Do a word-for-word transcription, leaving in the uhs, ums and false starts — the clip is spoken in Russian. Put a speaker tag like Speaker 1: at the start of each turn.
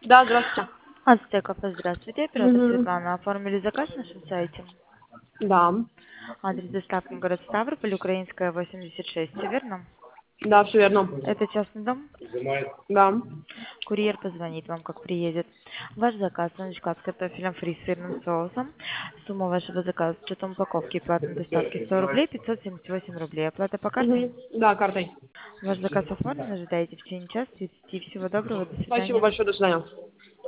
Speaker 1: Да, здравствуйте.
Speaker 2: Ацтеков, здравствуйте. Оператор
Speaker 1: Мгм.
Speaker 2: Светлана. Оформили заказ на нашем сайте.
Speaker 1: Да.
Speaker 2: Адрес доставки город Ставрополь, Украинская, восемьдесят шесть, всё верно?
Speaker 1: Да, все верно.
Speaker 2: Это частный дом?
Speaker 1: Да.
Speaker 2: Курьер позвонит вам, как приедет. Ваш заказ, саночка с картофелем фри с сырным соусом. Сумма вашего заказа с учетом упаковки и платной доставки сто рублей, пятьсот семьдесят восемь рублей. Оплата по карте?
Speaker 1: Мгм. Да, картой.
Speaker 2: Ваш заказ оформлен, ожидаете в течение часа тридцати. Всего доброго, до
Speaker 1: Спасибо
Speaker 2: свидания.
Speaker 1: большое, до свидания.